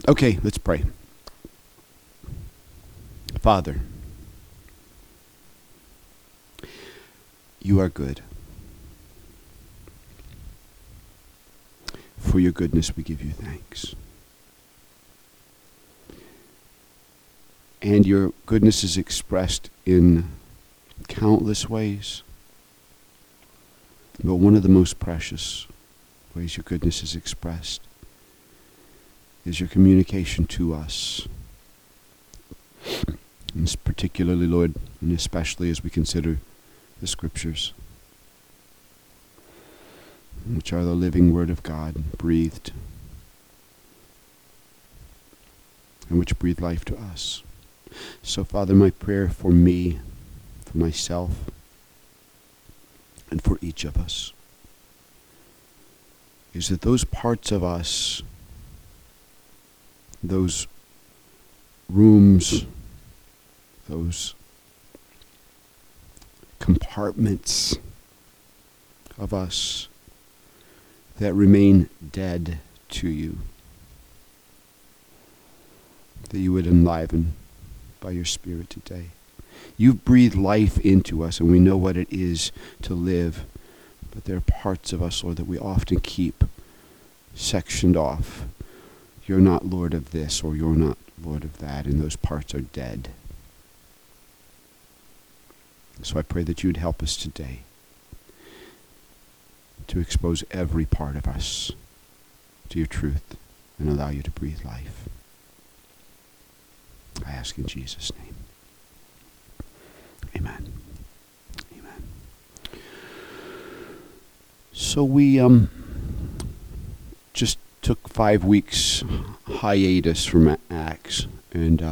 Okay, let's pray. Father, you are good. For your goodness, we give you thanks. And your goodness is expressed in countless ways. But one of the most precious ways your goodness is expressed is your communication to us. And particularly, Lord, and especially as we consider the Scriptures, which are the living Word of God, breathed, and which breathe life to us. So, Father, my prayer for me, for myself, and for each of us is that those parts of us, those rooms, those compartments of us that remain dead to you, that you would enliven by your Spirit today. You've breathed life into us, and we know what it is to live, but there are parts of us, Lord, that we often keep sectioned off. You're not Lord of this, or you're not Lord of that, and those parts are dead. So I pray that you would help us today to expose every part of us to your truth and allow you to breathe life. I ask in Jesus' name. Amen. Amen. So we just took 5 weeks hiatus from Acts, and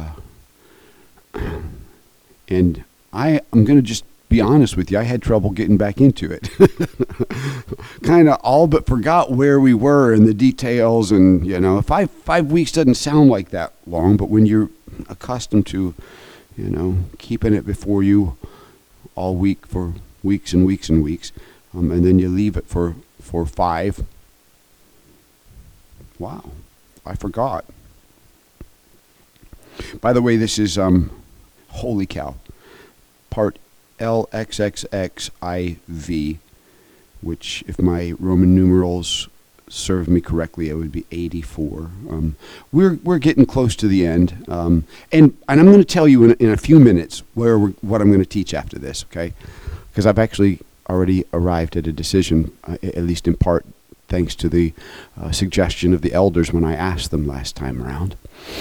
I'm going to just be honest with you. I had trouble getting back into it. Kind of all but forgot where we were and the details, and five weeks doesn't sound like that long, but when you're accustomed to keeping it before you all week for weeks and weeks and weeks, and then you leave it for 5. Wow, I forgot. By the way, this is holy cow, part LXXXIV, which, if my Roman numerals serve me correctly, it would be 84. We're getting close to the end, and I'm going to tell you in a few minutes what I'm going to teach after this, okay? Because I've actually already arrived at a decision, at least in part thanks to the suggestion of the elders when I asked them last time around.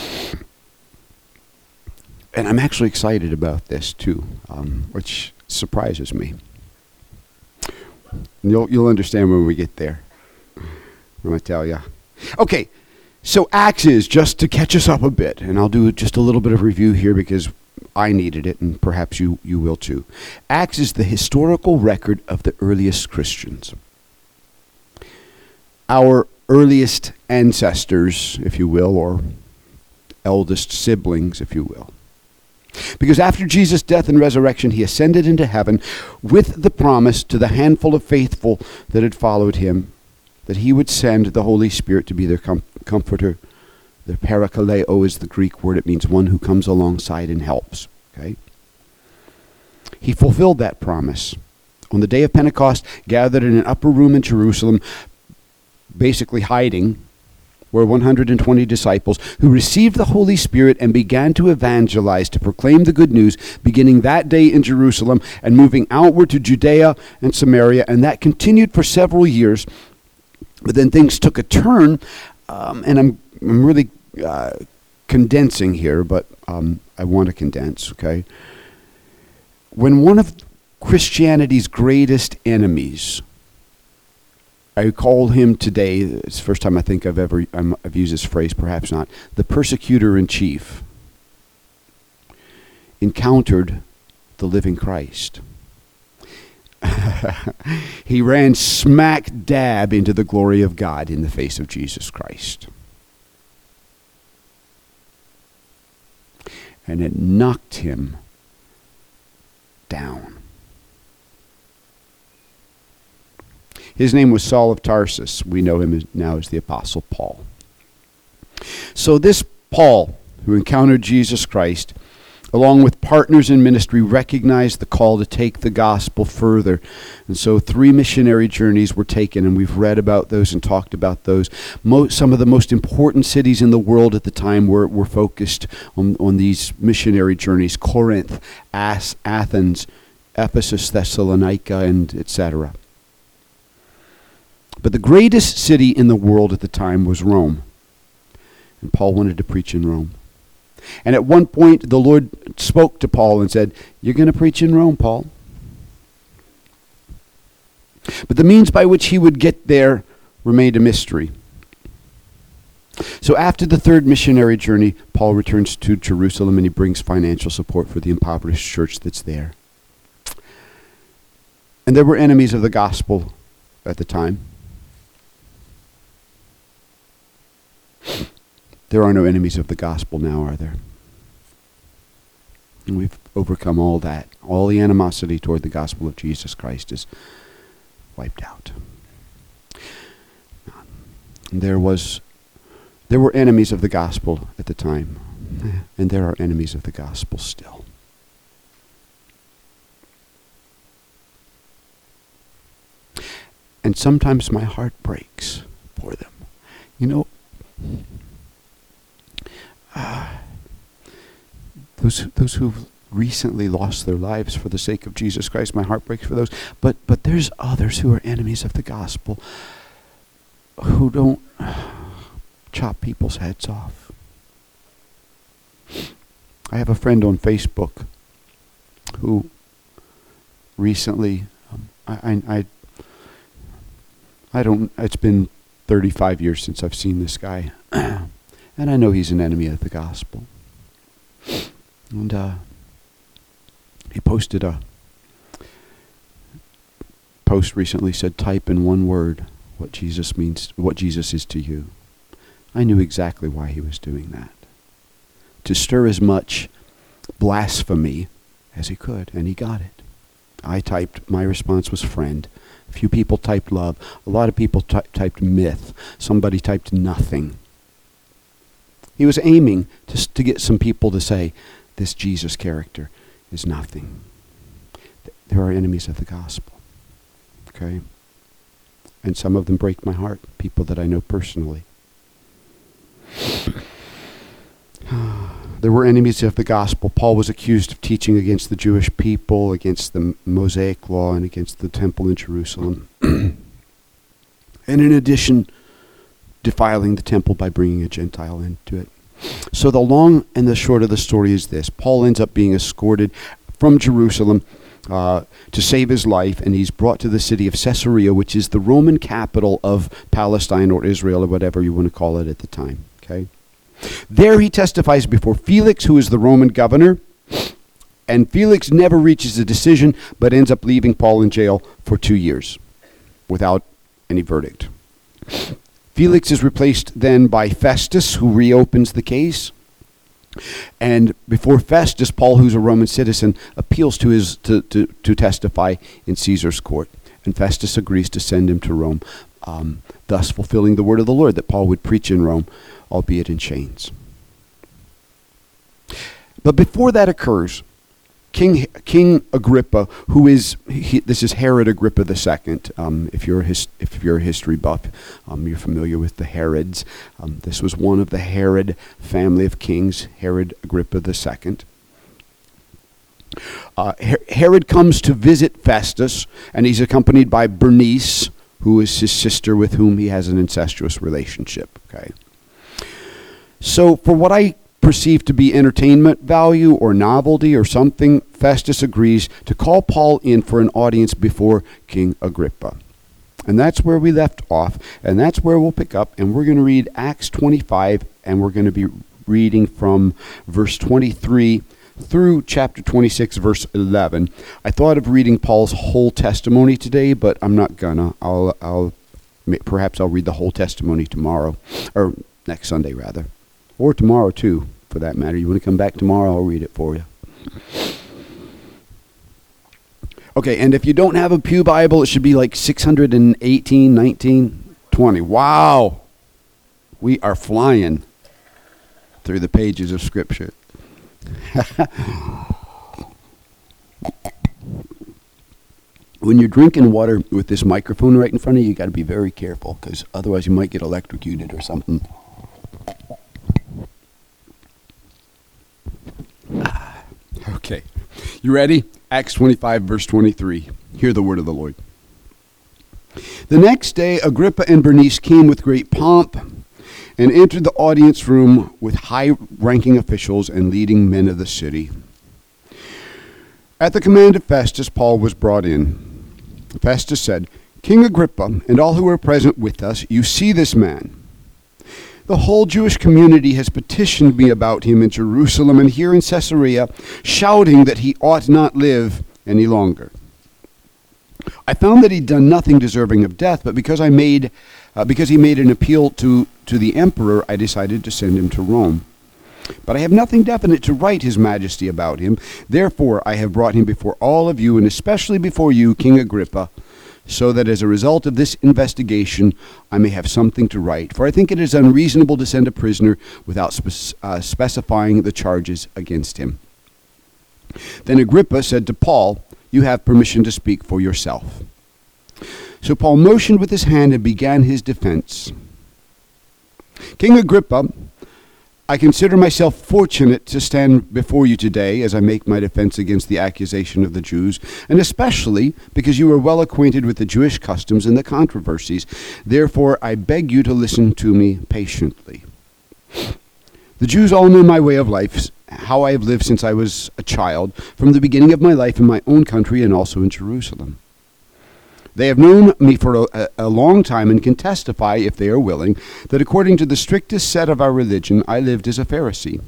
And I'm actually excited about this too, which surprises me. You'll understand when we get there. I'm going to tell you. Okay, so Acts is, just to catch us up a bit, and I'll do just a little bit of review here because I needed it, and perhaps you will too. Acts is the historical record of the earliest Christians. Our earliest ancestors, if you will, or eldest siblings, if you will. Because after Jesus' death and resurrection, he ascended into heaven with the promise to the handful of faithful that had followed him that he would send the Holy Spirit to be their comforter. The parakaleo is the Greek word. It means one who comes alongside and helps. Okay? He fulfilled that promise. On the day of Pentecost, gathered in an upper room in Jerusalem, basically hiding, were 120 disciples who received the Holy Spirit and began to evangelize, to proclaim the good news, beginning that day in Jerusalem and moving outward to Judea and Samaria, and that continued for several years. But then things took a turn, and I'm really condensing here, but I want to condense, okay? When one of Christianity's greatest enemies, I call him today, it's the first time I think I've used this phrase, perhaps not, the persecutor-in-chief, encountered the living Christ. He ran smack dab into the glory of God in the face of Jesus Christ. And it knocked him down. His name was Saul of Tarsus. We know him now as the Apostle Paul. So this Paul, who encountered Jesus Christ, along with partners in ministry, recognized the call to take the gospel further. And so 3 missionary journeys were taken, and we've read about those and talked about those. Some of the most important cities in the world at the time were focused on these missionary journeys: Corinth, Athens, Ephesus, Thessalonica, and etc. But the greatest city in the world at the time was Rome. And Paul wanted to preach in Rome. And at one point, the Lord spoke to Paul and said, "You're going to preach in Rome, Paul." But the means by which he would get there remained a mystery. So after the 3rd missionary journey, Paul returns to Jerusalem, and he brings financial support for the impoverished church that's there. And there were enemies of the gospel at the time. There are no enemies of the gospel now, are there? And we've overcome all that. All the animosity toward the gospel of Jesus Christ is wiped out. There were enemies of the gospel at the time, and there are enemies of the gospel still. And sometimes my heart breaks for them. You know, those who've recently lost their lives for the sake of Jesus Christ, my heart breaks for those. But there's others who are enemies of the gospel who don't chop people's heads off. I have a friend on Facebook who recently, I don't, it's been 35 years since I've seen this guy. And I know he's an enemy of the gospel. And he posted a post recently, said, "Type in one word what Jesus means, what Jesus is to you." I knew exactly why he was doing that. To stir as much blasphemy as he could, and he got it. I typed, my response was friend. A few people typed love. A lot of people typed myth. Somebody typed nothing. He was aiming to get some people to say, this Jesus character is nothing. There are enemies of the gospel. Okay? And some of them break my heart, people that I know personally. There were enemies of the gospel. Paul was accused of teaching against the Jewish people, against the Mosaic law, and against the temple in Jerusalem. And in addition, defiling the temple by bringing a Gentile into it. So the long and the short of the story is this. Paul ends up being escorted from Jerusalem to save his life, and he's brought to the city of Caesarea, which is the Roman capital of Palestine or Israel or whatever you want to call it at the time. Okay? There he testifies before Felix, who is the Roman governor, and Felix never reaches a decision but ends up leaving Paul in jail for 2 years without any verdict. Felix is replaced then by Festus, who reopens the case. And before Festus, Paul, who's a Roman citizen, appeals to testify in Caesar's court. And Festus agrees to send him to Rome, thus fulfilling the word of the Lord that Paul would preach in Rome, albeit in chains. But before that occurs, King Agrippa, who is, this is Herod Agrippa II. If you're a history buff, you're familiar with the Herods. This was one of the Herod family of kings, Herod Agrippa II. Herod comes to visit Festus, and he's accompanied by Bernice, who is his sister with whom he has an incestuous relationship. Okay. So for what I perceived to be entertainment value or novelty or something, Festus agrees to call Paul in for an audience before King Agrippa. And that's where we left off, and that's where we'll pick up, and we're going to read Acts 25, and we're going to be reading from verse 23 through chapter 26, verse 11. I thought of reading Paul's whole testimony today, but I'm not gonna. Perhaps I'll read the whole testimony tomorrow, or next Sunday rather. Or tomorrow, too, for that matter. You want to come back tomorrow, I'll read it for you. Okay, and if you don't have a Pew Bible, it should be like 618, 19, 20. Wow! We are flying. through the pages of Scripture. When you're drinking water with this microphone right in front of you, you got to be very careful, because otherwise you might get electrocuted or something. Okay. You ready? Acts 25, verse 23. Hear the word of the Lord. The next day, Agrippa and Bernice came with great pomp and entered the audience room with high-ranking officials and leading men of the city. At the command of Festus, Paul was brought in. Festus said, "King Agrippa, and all who are present with us, you see this man. The whole Jewish community has petitioned me about him in Jerusalem and here in Caesarea, shouting that he ought not live any longer. I found that he'd done nothing deserving of death, but because he made an appeal to the emperor, I decided to send him to Rome. But I have nothing definite to write His Majesty about him. Therefore, I have brought him before all of you, and especially before you, King Agrippa, so that as a result of this investigation, I may have something to write. For I think it is unreasonable to send a prisoner without specifying the charges against him." Then Agrippa said to Paul, "You have permission to speak for yourself." So Paul motioned with his hand and began his defense. "King Agrippa, I consider myself fortunate to stand before you today as I make my defense against the accusation of the Jews, and especially because you are well acquainted with the Jewish customs and the controversies. Therefore, I beg you to listen to me patiently. The Jews all know my way of life, how I have lived since I was a child, from the beginning of my life in my own country and also in Jerusalem. They have known me for a long time and can testify, if they are willing, that according to the strictest set of our religion, I lived as a Pharisee.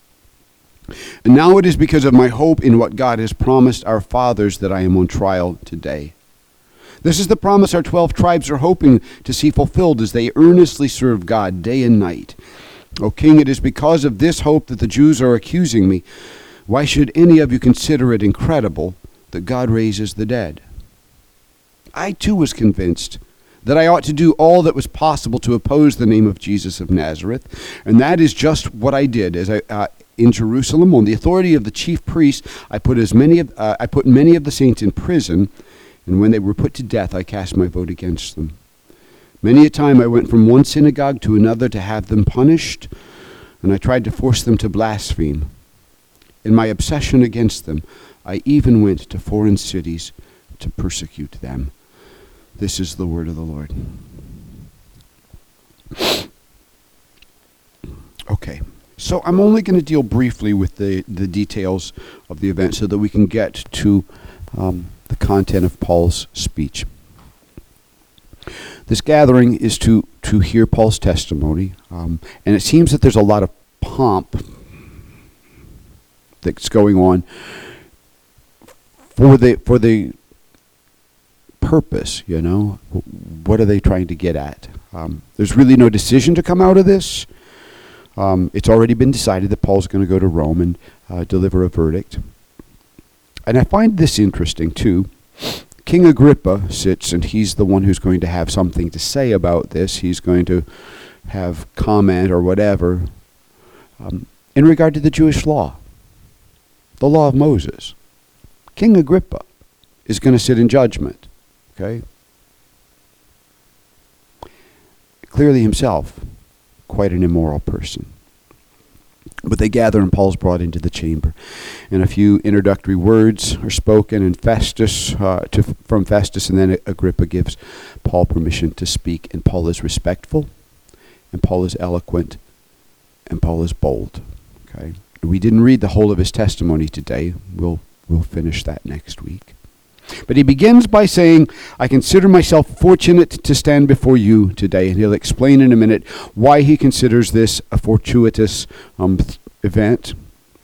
And now it is because of my hope in what God has promised our fathers that I am on trial today. This is the promise our 12 tribes are hoping to see fulfilled as they earnestly serve God day and night. O King, it is because of this hope that the Jews are accusing me. Why should any of you consider it incredible that God raises the dead? I too was convinced that I ought to do all that was possible to oppose the name of Jesus of Nazareth, and that is just what I did. As in Jerusalem, on the authority of the chief priests, I put many of the saints in prison, and when they were put to death, I cast my vote against them. Many a time I went from one synagogue to another to have them punished, and I tried to force them to blaspheme. In my obsession against them, I even went to foreign cities to persecute them." This is the word of the Lord. Okay, so I'm only going to deal briefly with the details of the event so that we can get to the content of Paul's speech. This gathering is to hear Paul's testimony, and it seems that there's a lot of pomp that's going on for the purpose, what are they trying to get at? There's really no decision to come out of this. It's already been decided that Paul's going to go to Rome and deliver a verdict. And I find this interesting too. King Agrippa sits, and he's the one who's going to have something to say about this. He's going to have comment or whatever in regard to the Jewish law, the law of Moses. King Agrippa is going to sit in judgment. Okay? Clearly himself, quite an immoral person. But they gather, and Paul's brought into the chamber. And a few introductory words are spoken, and from Festus, and then Agrippa gives Paul permission to speak. And Paul is respectful, and Paul is eloquent, and Paul is bold. Okay? We didn't read the whole of his testimony today. We'll finish that next week. But he begins by saying, "I consider myself fortunate to stand before you today." And he'll explain in a minute why he considers this a fortuitous event.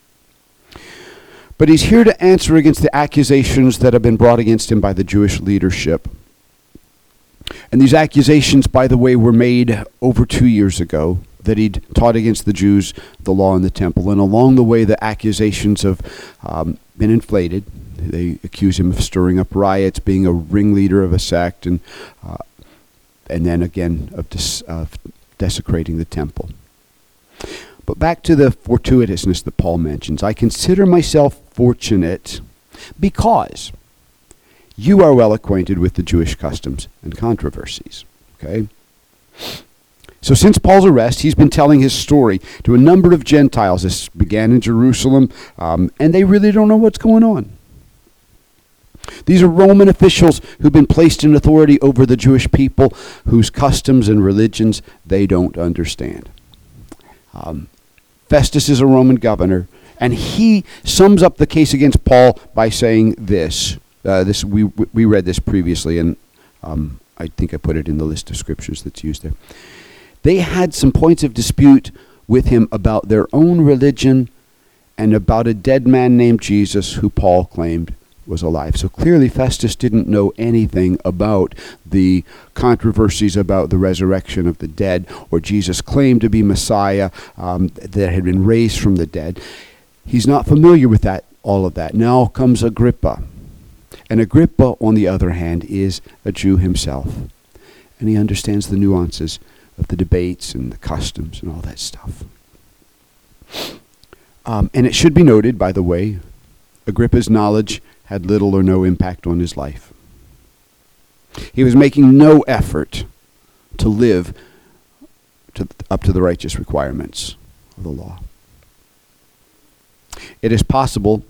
But he's here to answer against the accusations that have been brought against him by the Jewish leadership. And these accusations, by the way, were made over 2 years ago, that he'd taught against the Jews the law in the temple. And along the way, the accusations have been inflated. They accuse him of stirring up riots, being a ringleader of a sect, and then again of desecrating the temple. But back to the fortuitousness that Paul mentions. I consider myself fortunate because you are well acquainted with the Jewish customs and controversies. Okay? So since Paul's arrest, he's been telling his story to a number of Gentiles. This began in Jerusalem, and they really don't know what's going on. These are Roman officials who've been placed in authority over the Jewish people, whose customs and religions they don't understand. Festus is a Roman governor, and he sums up the case against Paul by saying this. We read this previously, and I think I put it in the list of scriptures that's used there. They had some points of dispute with him about their own religion and about a dead man named Jesus who Paul claimed was alive. So clearly Festus didn't know anything about the controversies about the resurrection of the dead, or Jesus' claim to be Messiah that had been raised from the dead. He's not familiar with all of that. Now comes Agrippa. And Agrippa, on the other hand, is a Jew himself. And he understands the nuances of the debates and the customs and all that stuff. And it should be noted, by the way, Agrippa's knowledge had little or no impact on his life. He was making no effort to live up to the righteous requirements of the law. It is possible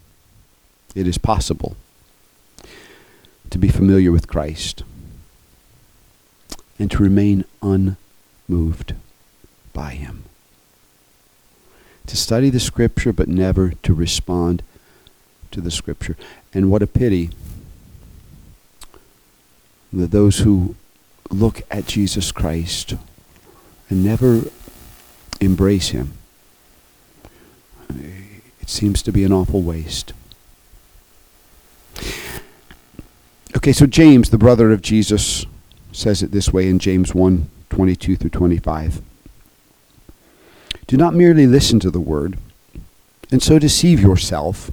to be familiar with Christ and to remain unmoved by him. To study the Scripture but never to respond to the Scripture. And what a pity that those who look at Jesus Christ and never embrace him, it seems to be an awful waste. Okay, so James, the brother of Jesus, says it this way in James 1:22 through 25. Do not merely listen to the word and so deceive yourself.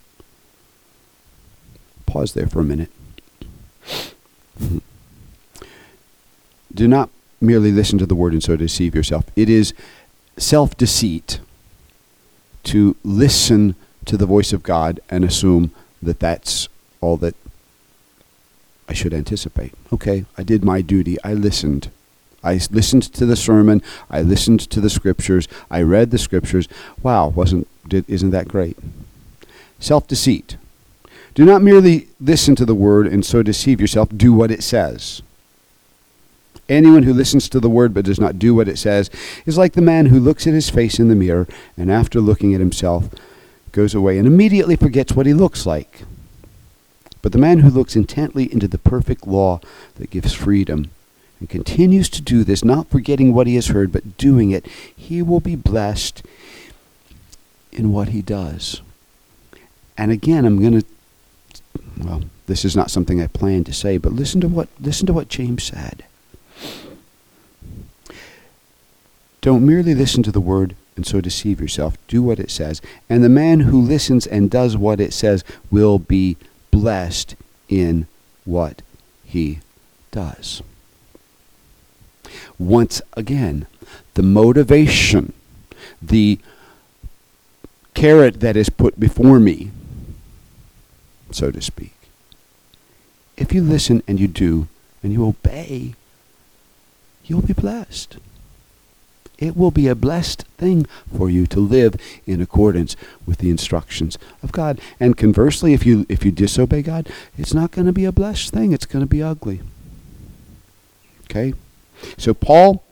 Pause there for a minute. Do not merely listen to the word and so deceive yourself. It is self-deceit to listen to the voice of God and assume that that's all that I should anticipate. Okay, I did my duty. I listened. I listened to the sermon. I listened to the scriptures. I read the scriptures. Wow, isn't that great? Self-deceit. Do not merely listen to the word and so deceive yourself. Do what it says. Anyone who listens to the word but does not do what it says is like the man who looks at his face in the mirror and after looking at himself goes away and immediately forgets what he looks like. But the man who looks intently into the perfect law that gives freedom and continues to do this, not forgetting what he has heard, but doing it, he will be blessed in what he does. And again, this is not something I planned to say, but listen to what James said. Don't merely listen to the word and so deceive yourself. Do what it says. And the man who listens and does what it says will be blessed in what he does. Once again, the motivation, the carrot that is put before me, so to speak. If you listen and you do and you obey, you'll be blessed. It will be a blessed thing for you to live in accordance with the instructions of God. And conversely, if you disobey God, it's not going to be a blessed thing. It's going to be ugly. Okay? So Paul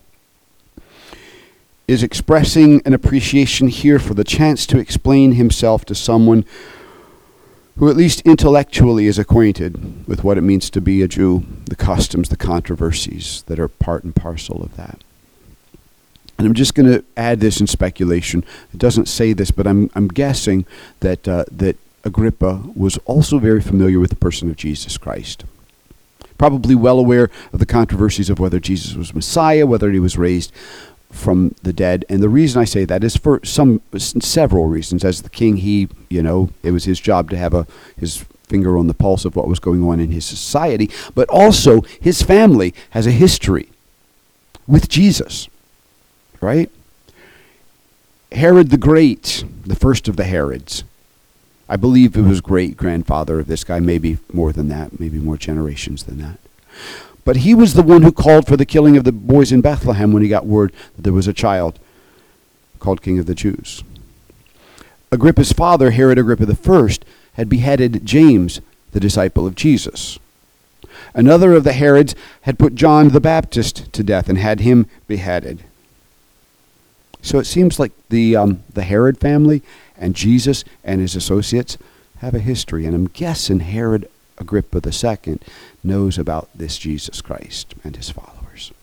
is expressing an appreciation here for the chance to explain himself to someone who at least intellectually is acquainted with what it means to be a Jew, the customs, the controversies that are part and parcel of that. And I'm just going to add this in speculation. It doesn't say this, but I'm guessing that Agrippa was also very familiar with the person of Jesus Christ. Probably well aware of the controversies of whether Jesus was Messiah, whether he was raised from the dead. And the reason I say that is for several reasons. As the king, it was his job to have his finger on the pulse of what was going on in his society. But also, his family has a history with Jesus. Right? Herod the Great, the first of the Herods. I believe it was great-grandfather of this guy, maybe more than that, maybe more generations than that. But he was the one who called for the killing of the boys in Bethlehem when he got word that there was a child called King of the Jews. Agrippa's father, Herod Agrippa I, had beheaded James, the disciple of Jesus. Another of the Herods had put John the Baptist to death and had him beheaded. So it seems like the Herod family and Jesus and his associates have a history. And I'm guessing Herod Agrippa II knows about this Jesus Christ and his followers.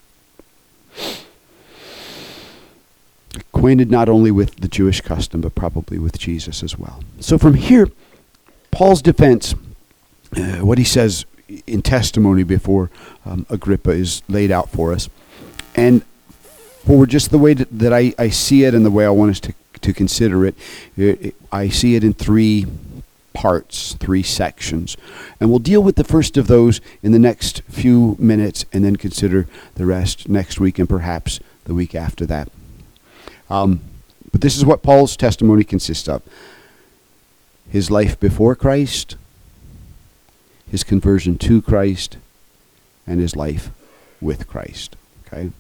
Acquainted not only with the Jewish custom, but probably with Jesus as well. So from here, Paul's defense, what he says in testimony before Agrippa, is laid out for us. And for just the way that I see it and the way I want us to consider it, I see it in three parts, three sections. And we'll deal with the first of those in the next few minutes and then consider the rest next week and perhaps the week after that. But this is what Paul's testimony consists of. His life before Christ, his conversion to Christ, and his life with Christ. Okay?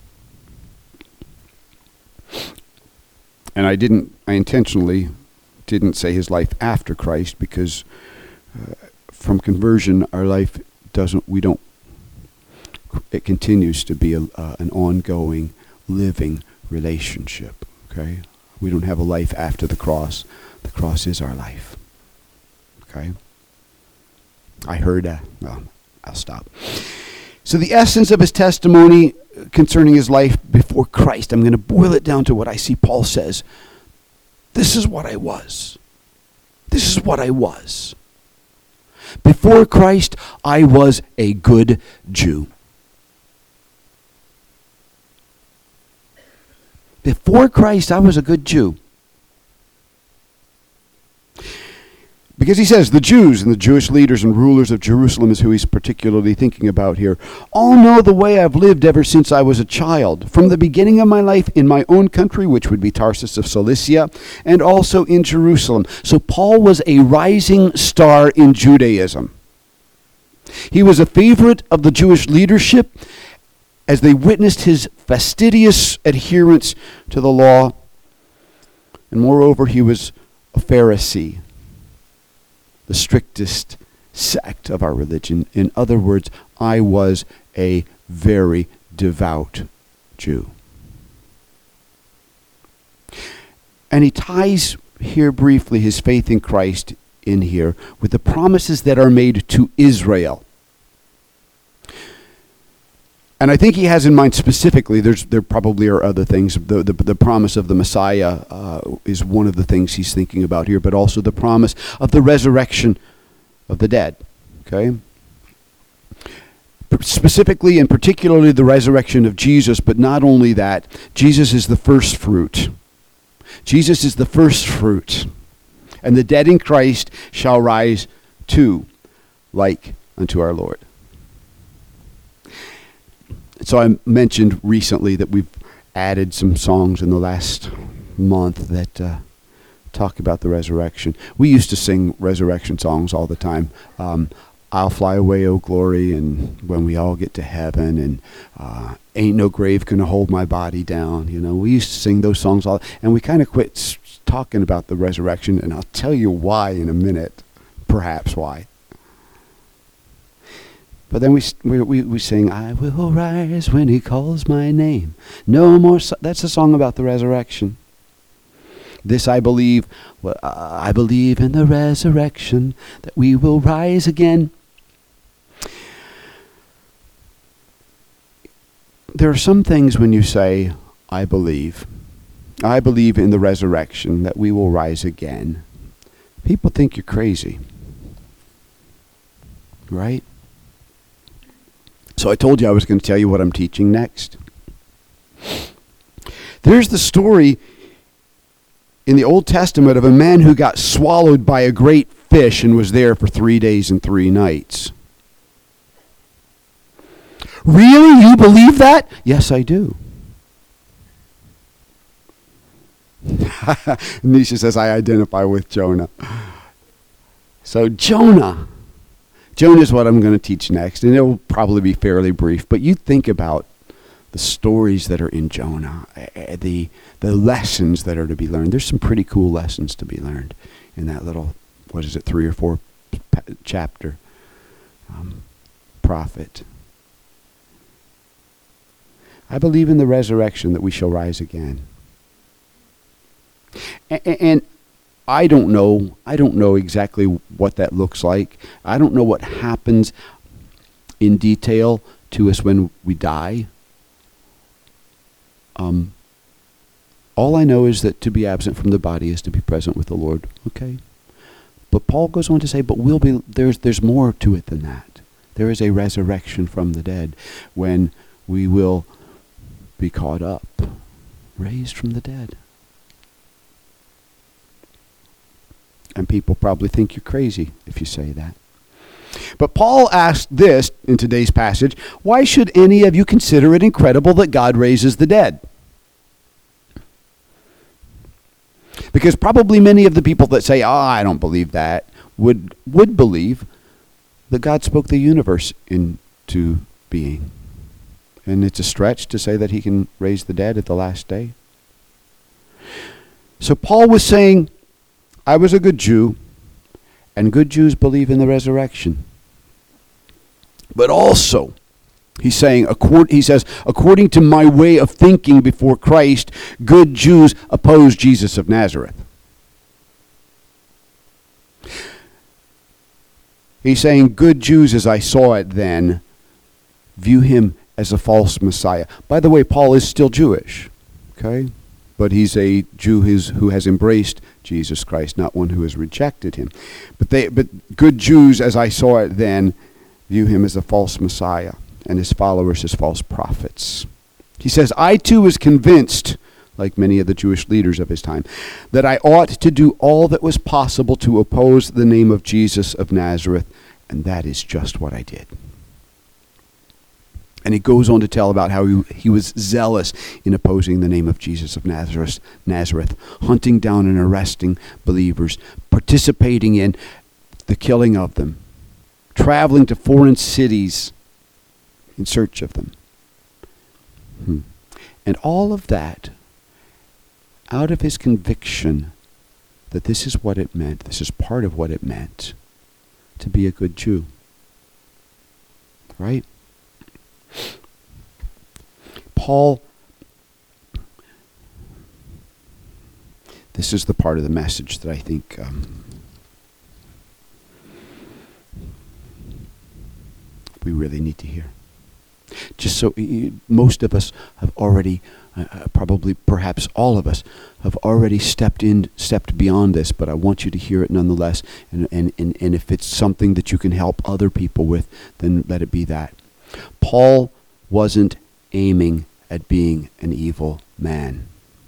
And I intentionally didn't say his life after Christ because from conversion, our life it continues to be an ongoing, living relationship. Okay? We don't have a life after the cross. The cross is our life. Okay? I heard, I'll stop. So the essence of his testimony concerning his life before Christ, I'm going to boil it down to what I see Paul says. This is what I was. This is what I was. Before Christ, I was a good Jew. Before Christ, I was a good Jew. Because he says the Jews and the Jewish leaders and rulers of Jerusalem is who he's particularly thinking about here. All know the way I've lived ever since I was a child, from the beginning of my life in my own country, which would be Tarsus of Cilicia, and also in Jerusalem. So Paul was a rising star in Judaism. He was a favorite of the Jewish leadership as they witnessed his fastidious adherence to the law. And moreover, he was a Pharisee, the strictest sect of our religion. In other words, I was a very devout Jew. And he ties here briefly his faith in Christ in here with the promises that are made to Israel. And I think he has in mind specifically, there probably are other things. The promise of the Messiah is one of the things he's thinking about here, but also the promise of the resurrection of the dead. Okay? Specifically and particularly the resurrection of Jesus, but not only that, Jesus is the first fruit. Jesus is the first fruit. And the dead in Christ shall rise too, like unto our Lord. So I mentioned recently that we've added some songs in the last month that talk about the resurrection. We used to sing resurrection songs all the time. I'll Fly Away, Oh Glory, and When We All Get to Heaven, and Ain't No Grave Gonna Hold My Body Down. You know, we used to sing those songs all, and we kind of quit talking about the resurrection, and I'll tell you why in a minute, perhaps why. But then we sing, I will rise when he calls my name. No more, that's a song about the resurrection. This I believe in the resurrection, that we will rise again. There are some things when you say, I believe in the resurrection, that we will rise again. People think you're crazy. Right? So I told you I was going to tell you what I'm teaching next. There's the story in the Old Testament of a man who got swallowed by a great fish and was there for 3 days and 3 nights. Really? You believe that? Yes, I do. Nisha says, I identify with Jonah. So Jonah is what I'm going to teach next, and it will probably be fairly brief. But you think about the stories that are in Jonah, the lessons that are to be learned. There's some pretty cool lessons to be learned in that little, 3 or 4 chapter prophet. I believe in the resurrection, that we shall rise again. And I don't know exactly what that looks like. I don't know what happens in detail to us when we die. All I know is that to be absent from the body is to be present with the Lord. Okay? But Paul goes on to say, but there's more to it than that. There is a resurrection from the dead when we will be caught up, raised from the dead. And people probably think you're crazy if you say that. But Paul asked this in today's passage, why should any of you consider it incredible that God raises the dead? Because probably many of the people that say, I don't believe that, would believe that God spoke the universe into being. And it's a stretch to say that he can raise the dead at the last day. So Paul was saying, I was a good Jew, and good Jews believe in the resurrection. But also, he's saying, according to my way of thinking before Christ, good Jews oppose Jesus of Nazareth. He's saying, good Jews, as I saw it then, view him as a false Messiah. By the way, Paul is still Jewish, okay? But he's a Jew who has embraced Jesus Christ, not one who has rejected him. But good Jews, as I saw it then, view him as a false Messiah, and his followers as false prophets. He says, I too was convinced, like many of the Jewish leaders of his time, that I ought to do all that was possible to oppose the name of Jesus of Nazareth, and that is just what I did. And he goes on to tell about how he was zealous in opposing the name of Jesus of Nazareth, hunting down and arresting believers, participating in the killing of them, traveling to foreign cities in search of them. And all of that out of his conviction that this is what it meant, this is part of what it meant to be a good Jew. Right? Paul, this is the part of the message that I think we really need to hear. Just so most of us have already, probably perhaps all of us, have already stepped beyond this, but I want you to hear it nonetheless. And if it's something that you can help other people with, then let it be that. Paul wasn't aiming at being an evil man.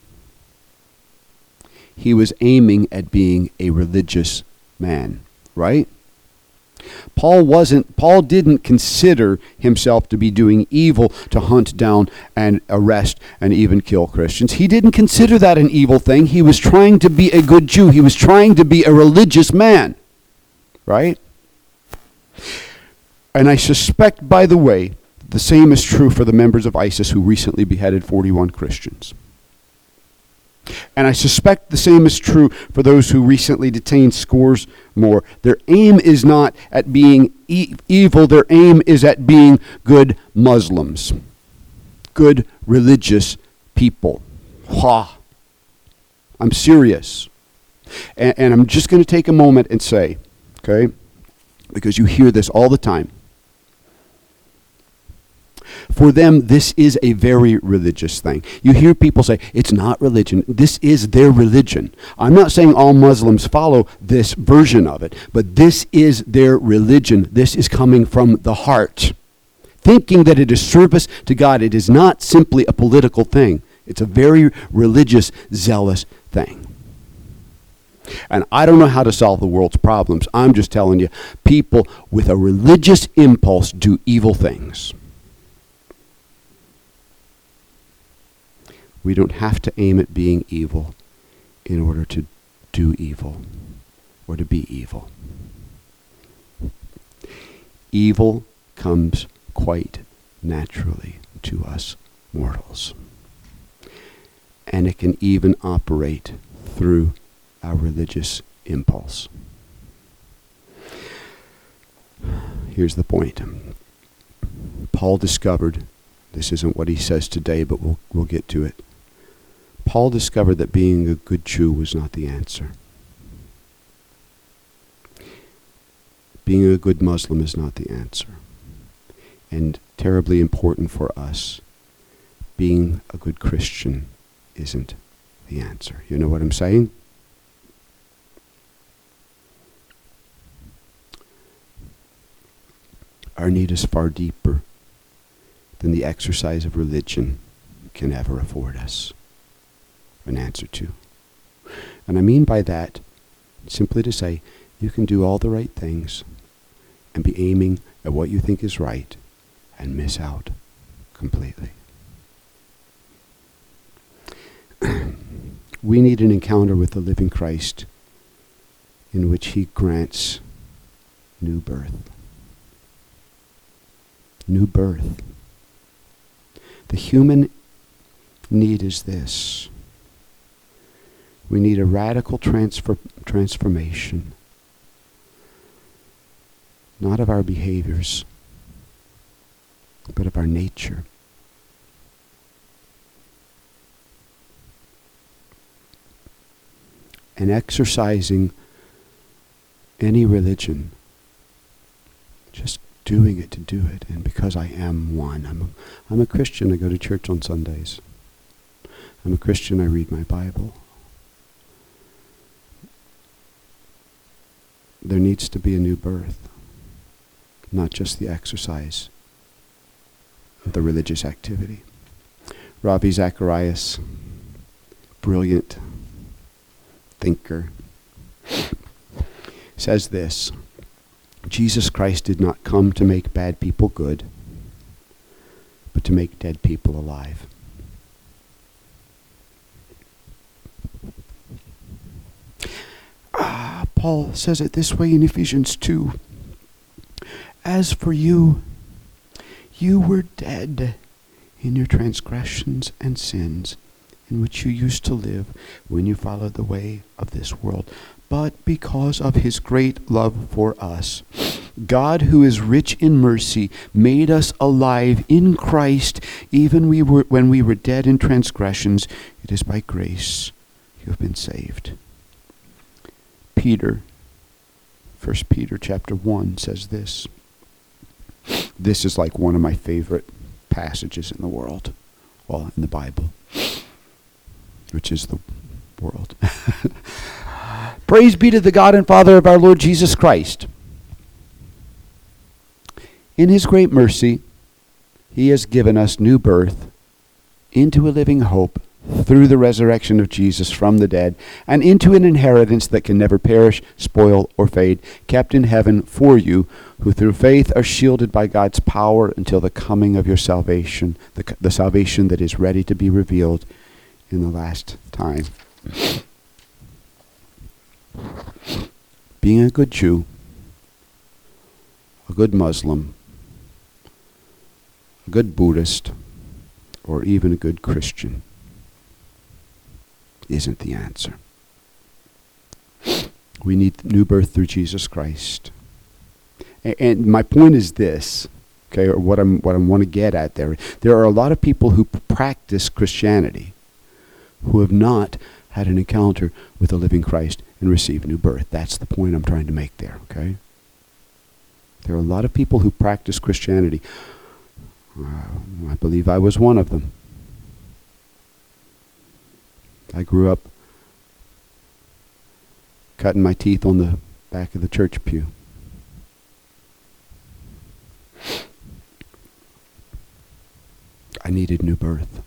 He was aiming at being a religious man, right? Paul didn't consider himself to be doing evil to hunt down and arrest and even kill Christians. He didn't consider that an evil thing. He was trying to be a good Jew. He was trying to be a religious man, right? And I suspect, by the way, the same is true for the members of ISIS who recently beheaded 41 Christians. And I suspect the same is true for those who recently detained scores more. Their aim is not at being evil. Their aim is at being good Muslims, good religious people. I'm serious. And I'm just going to take a moment and say, okay, because you hear this all the time. For them, this is a very religious thing. You hear people say, it's not religion. This is their religion. I'm not saying all Muslims follow this version of it, but this is their religion. This is coming from the heart. Thinking that it is service to God. It is not simply a political thing. It's a very religious, zealous thing. And I don't know how to solve the world's problems. I'm just telling you, people with a religious impulse do evil things. We don't have to aim at being evil. in order to do evil or to be evil. Evil comes quite naturally to us mortals. And it can even operate through our religious impulse. Here's the point. Paul discovered, this isn't what he says today, but we'll get to it. Paul discovered that being a good Jew was not the answer. Being a good Muslim is not the answer. And terribly important for us, being a good Christian isn't the answer. You know what I'm saying? Our need is far deeper than the exercise of religion can ever afford us an answer to. And I mean by that simply to say you can do all the right things and be aiming at what you think is right and miss out completely. We need an encounter with the living Christ in which he grants new birth. New birth. The human need is this. We need a radical transformation, not of our behaviors, but of our nature. And exercising any religion, just doing it to do it, and because I am one. I'm a Christian, I go to church on Sundays. I'm a Christian, I read my Bible. There needs to be a new birth, not just the exercise of the religious activity. Ravi Zacharias, brilliant thinker, says this: Jesus Christ did not come to make bad people good, but to make dead people alive. Paul says it this way in Ephesians 2. As for you, you were dead in your transgressions and sins, in which you used to live when you followed the way of this world. But because of his great love for us, God, who is rich in mercy, made us alive in Christ, even when we were dead in transgressions. It is by grace you have been saved. Peter, 1 Peter chapter 1 says this. This is like one of my favorite passages in the world, well, in the Bible, which is the world. Praise be to the God and Father of our Lord Jesus Christ. In his great mercy, he has given us new birth into a living hope through the resurrection of Jesus from the dead, and into an inheritance that can never perish, spoil, or fade, kept in heaven for you, who through faith are shielded by God's power until the coming of your salvation, the salvation that is ready to be revealed in the last time. Being a good Jew, a good Muslim, a good Buddhist, or even a good Christian isn't the answer. We need new birth through Jesus Christ. And my point is this, okay, or what I want to get at there. There are a lot of people who practice Christianity who have not had an encounter with the living Christ and received new birth. That's the point I'm trying to make there, okay? There are a lot of people who practice Christianity. I believe I was one of them. I grew up cutting my teeth on the back of the church pew. I needed new birth.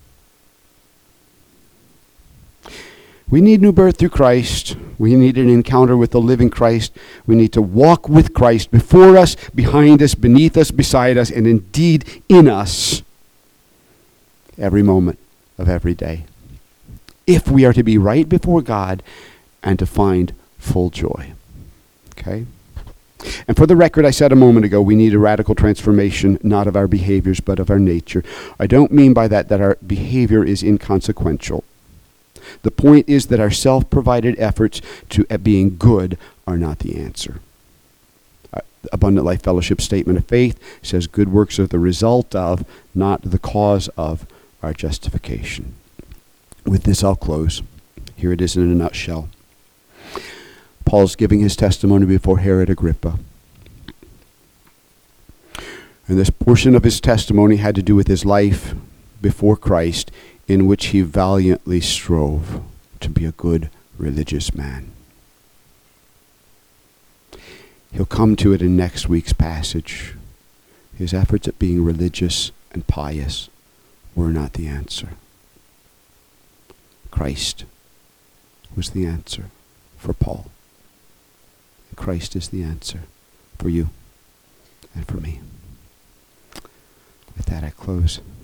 We need new birth through Christ. We need an encounter with the living Christ. We need to walk with Christ before us, behind us, beneath us, beside us, and indeed in us every moment of every day. if we are to be right before God and to find full joy. Okay? And for the record, I said a moment ago, we need a radical transformation, not of our behaviors, but of our nature. I don't mean by that our behavior is inconsequential. The point is that our self-provided efforts to being good are not the answer. Abundant Life Fellowship Statement of Faith says good works are the result of, not the cause of, our justification. With this, I'll close. Here it is in a nutshell. Paul's giving his testimony before Herod Agrippa. And this portion of his testimony had to do with his life before Christ, in which he valiantly strove to be a good religious man. He'll come to it in next week's passage. His efforts at being religious and pious were not the answer. Christ was the answer for Paul. Christ is the answer for you and for me. With that, I close.